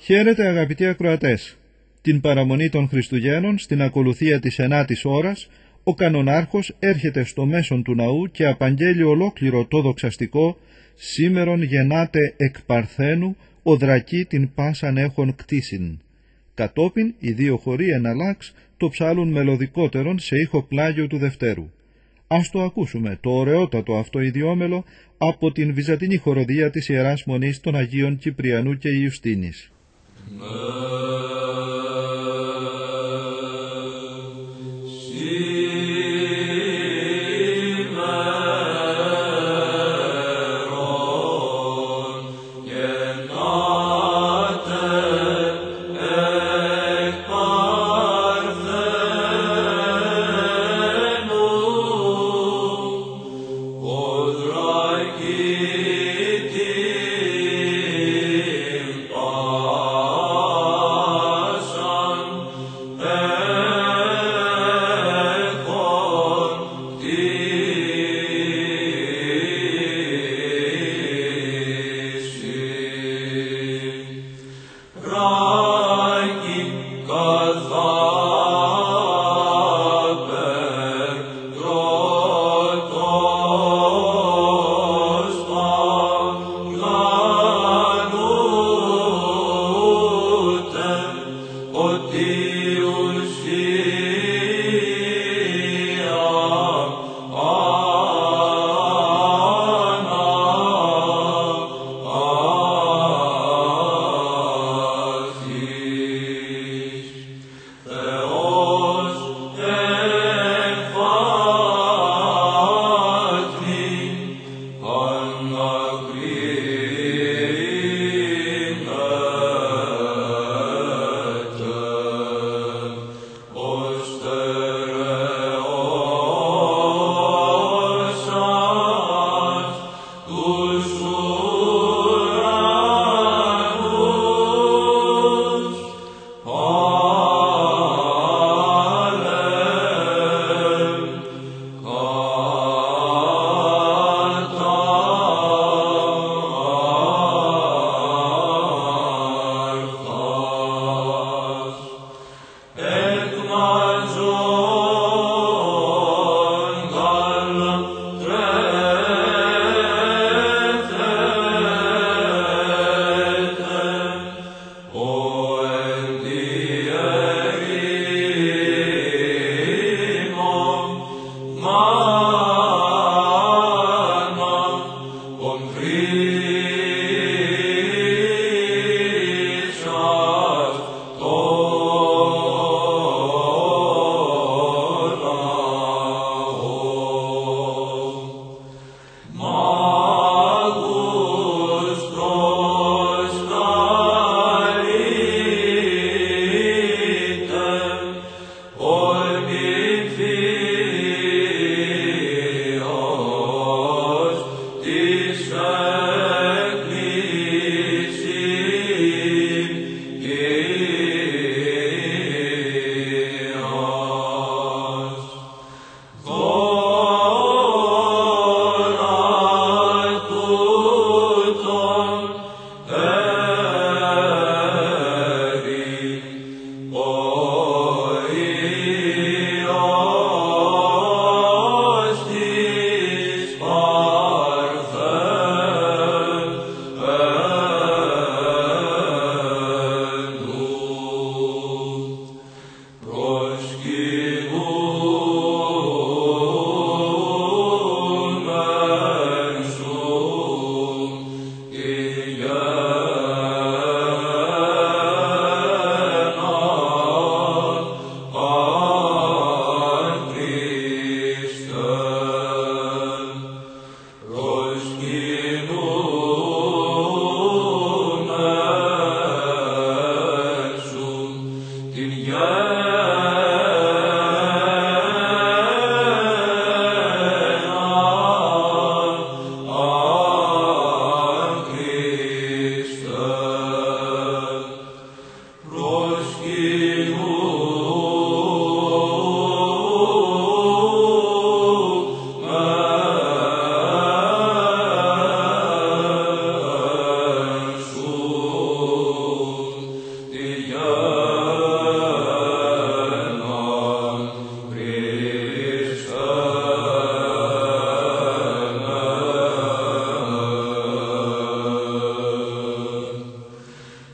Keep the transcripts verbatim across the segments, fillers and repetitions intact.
Χαίρετε αγαπητοί ακροατές. Την παραμονή των Χριστουγέννων, στην ακολουθία της ενάτης ώρας, ο κανονάρχος έρχεται στο μέσον του ναού και απαγγέλει ολόκληρο το δοξαστικό «Σήμερον γεννάτε εκ Παρθένου, ο δρακή την πάσαν έχων κτίσιν». Κατόπιν οι δύο χωροί εναλλάξ το ψάλουν μελωδικότερον σε ήχο πλάγιο του Δευτέρου. Ας το ακούσουμε το ωραιότατο αυτό ιδιόμελο από την βυζαντινή χοροδία της Ιεράς Μονής των Αγίων Κυπριανού και Ιουστίνης. Oh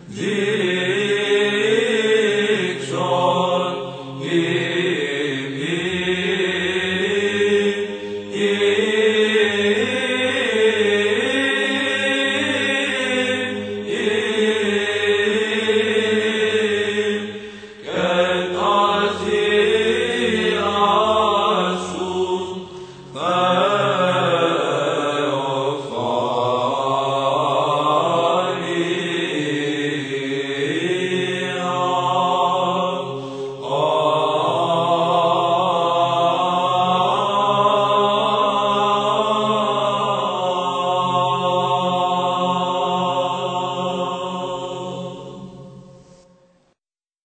Ζήτω